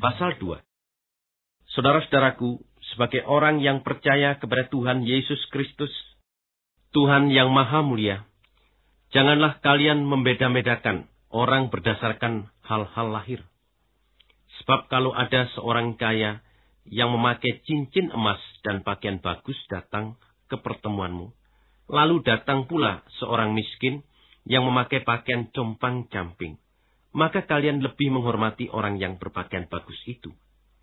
Pasal 2. Saudara-saudaraku, sebagai orang yang percaya kepada Tuhan Yesus Kristus, Tuhan yang Maha Mulia, janganlah kalian membeda-bedakan orang berdasarkan hal-hal lahir. Sebab kalau ada seorang kaya yang memakai cincin emas dan pakaian bagus datang ke pertemuanmu, lalu datang pula seorang miskin yang memakai pakaian compang-camping, maka kalian lebih menghormati orang yang berpakaian bagus itu.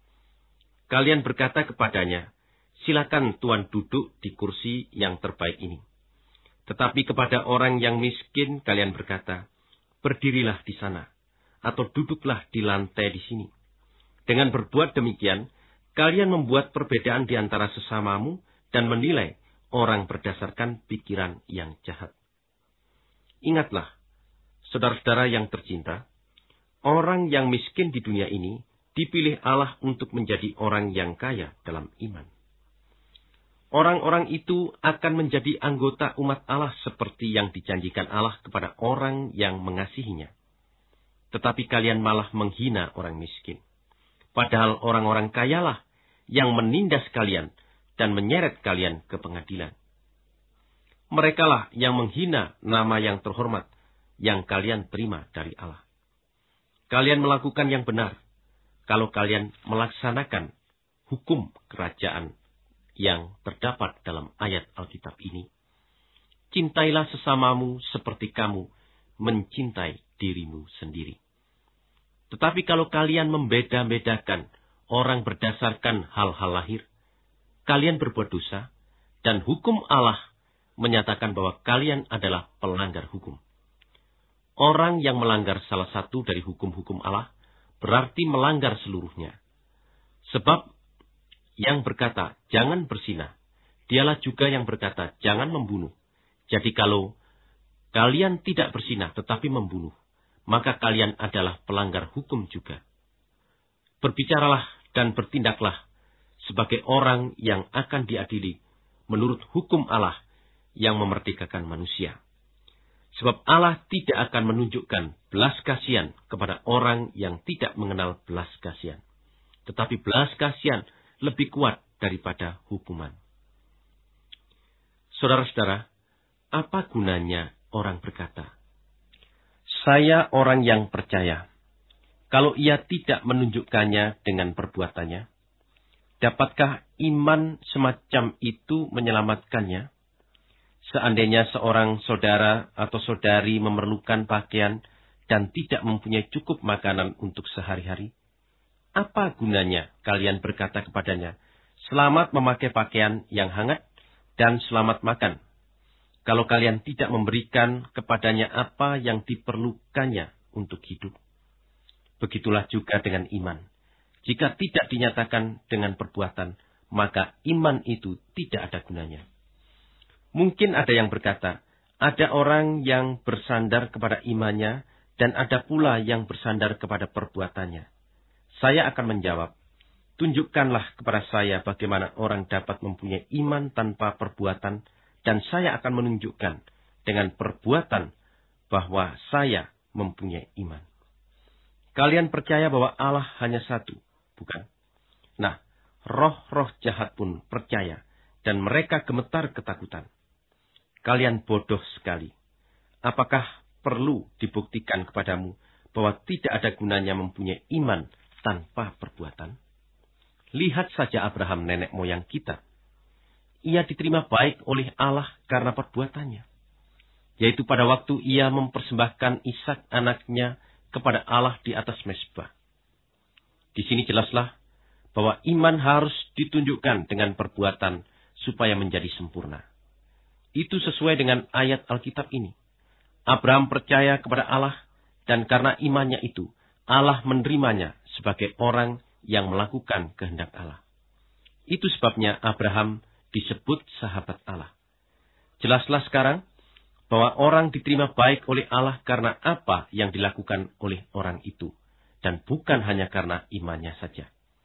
Kalian berkata kepadanya, silakan Tuan duduk di kursi yang terbaik ini. Tetapi kepada orang yang miskin kalian berkata, berdirilah di sana, atau duduklah di lantai di sini. Dengan berbuat demikian, kalian membuat perbedaan di antara sesamamu dan menilai orang berdasarkan pikiran yang jahat. Ingatlah, saudara-saudara yang tercinta, orang yang miskin di dunia ini dipilih Allah untuk menjadi orang yang kaya dalam iman. Orang-orang itu akan menjadi anggota umat Allah seperti yang dijanjikan Allah kepada orang yang mengasihinya. Tetapi kalian malah menghina orang miskin. Padahal orang-orang kayalah yang menindas kalian dan menyeret kalian ke pengadilan. Merekalah yang menghina nama yang terhormat yang kalian terima dari Allah. Kalian melakukan yang benar kalau kalian melaksanakan hukum kerajaan yang terdapat dalam ayat Alkitab ini. Cintailah sesamamu seperti kamu mencintai dirimu sendiri. Tetapi kalau kalian membeda-bedakan orang berdasarkan hal-hal lahir, kalian berbuat dosa, dan hukum Allah menyatakan bahwa kalian adalah pelanggar hukum. Orang yang melanggar salah satu dari hukum-hukum Allah berarti melanggar seluruhnya. Sebab yang berkata, jangan berzina, dialah juga yang berkata, jangan membunuh. Jadi kalau kalian tidak berzina tetapi membunuh, maka kalian adalah pelanggar hukum juga. Berbicaralah dan bertindaklah sebagai orang yang akan diadili menurut hukum Allah yang memerdekakan manusia. Sebab Allah tidak akan menunjukkan belas kasihan kepada orang yang tidak mengenal belas kasihan. Tetapi belas kasihan lebih kuat daripada hukuman. Saudara-saudara, apa gunanya orang berkata, saya orang yang percaya, kalau ia tidak menunjukkannya dengan perbuatannya? Dapatkah iman semacam itu menyelamatkannya? Seandainya seorang saudara atau saudari memerlukan pakaian dan tidak mempunyai cukup makanan untuk sehari-hari, apa gunanya kalian berkata kepadanya, selamat memakai pakaian yang hangat dan selamat makan, kalau kalian tidak memberikan kepadanya apa yang diperlukannya untuk hidup? Begitulah juga dengan iman. Jika tidak dinyatakan dengan perbuatan, maka iman itu tidak ada gunanya. Mungkin ada yang berkata, ada orang yang bersandar kepada imannya dan ada pula yang bersandar kepada perbuatannya. Saya akan menjawab, tunjukkanlah kepada saya bagaimana orang dapat mempunyai iman tanpa perbuatan, dan saya akan menunjukkan dengan perbuatan bahwa saya mempunyai iman. Kalian percaya bahwa Allah hanya satu, bukan? Nah, roh-roh jahat pun percaya, dan mereka gemetar ketakutan. Kalian bodoh sekali. Apakah perlu dibuktikan kepadamu bahwa tidak ada gunanya mempunyai iman tanpa perbuatan? Lihat saja Abraham, nenek moyang kita. Ia diterima baik oleh Allah karena perbuatannya. Yaitu pada waktu ia mempersembahkan Ishak anaknya kepada Allah di atas mezbah. Di sini jelaslah bahwa iman harus ditunjukkan dengan perbuatan supaya menjadi sempurna. Itu sesuai dengan ayat Alkitab ini. Abraham percaya kepada Allah, dan karena imannya itu, Allah menerimanya sebagai orang yang melakukan kehendak Allah. Itu sebabnya Abraham disebut sahabat Allah. Jelaslah sekarang bahwa orang diterima baik oleh Allah karena apa yang dilakukan oleh orang itu, dan bukan hanya karena imannya saja.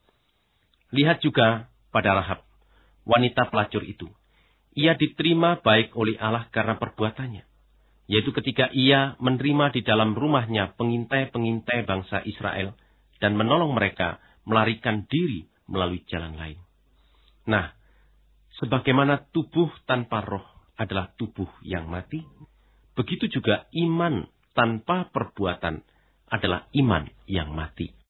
Lihat juga pada Rahab, wanita pelacur itu. Ia diterima baik oleh Allah karena perbuatannya, yaitu ketika ia menerima di dalam rumahnya pengintai-pengintai bangsa Israel dan menolong mereka melarikan diri melalui jalan lain. Nah, sebagaimana tubuh tanpa roh adalah tubuh yang mati, begitu juga iman tanpa perbuatan adalah iman yang mati.